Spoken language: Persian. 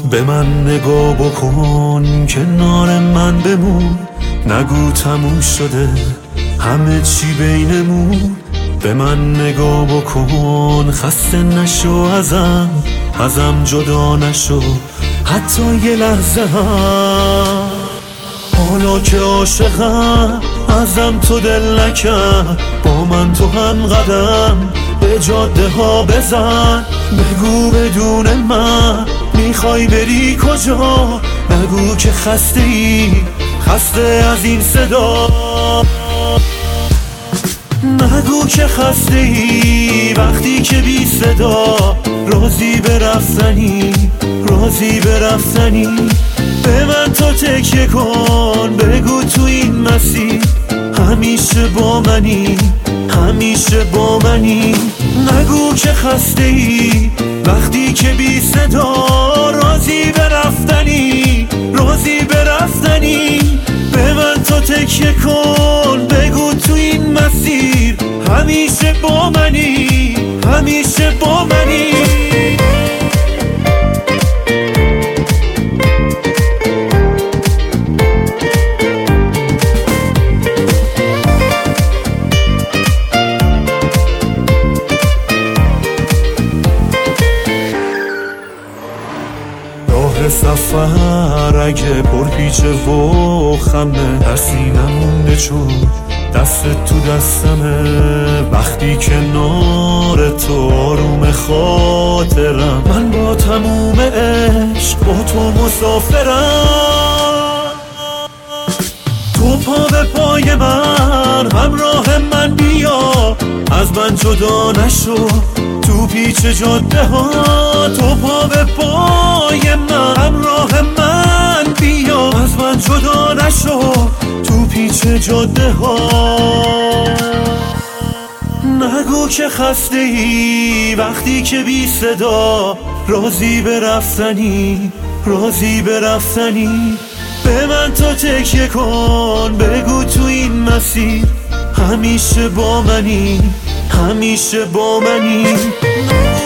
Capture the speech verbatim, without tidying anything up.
به من نگاه بکن، کنار من بمون، نگو تموم شده همه چی بینمون. به من نگاه بکن، خسته نشو ازم، ازم جدا نشو حتی یه لحظه هم. حالا که عاشقم ازم تو دل نکرد، با من تو هم قدم به جاده ها بزن. بگو بدون من میخوای بری کجا، نگو که خسته ای، خسته از این صدا. نگو که خسته ای وقتی که بی صدا، راضی به رفتنی، راضی به رفتنی. به من تو تکیه کن، بگو تو این مسیر همیشه با منی، همیشه با منی. نگو که خسته ای وقتی که بی صدا، راضی به رفتنی، راضی به رفتنی. به من تو تکیه کن، بگو تو این مسیر همیشه با منی، همیشه با منی. سفر اگه پرپیچه و خمه، در سینمون بچون دست تو دستمه. وقتی کنار تو آروم خاطرم، من با تموم عشق با تو مسافرم. تو پا به پای من، همراه من بیا، از من جدا نشو تو پیچ جاده ها. تو پا به پای من، همراه من بیا، از من جدا نشو تو پیچ جاده ها. نگو که خسته ای وقتی که بی صدا، راضی به رفتنی، راضی به رفتنی. به من تو تکیه کن، بگو تو این مسیر همیشه با منی، همیشه با منی.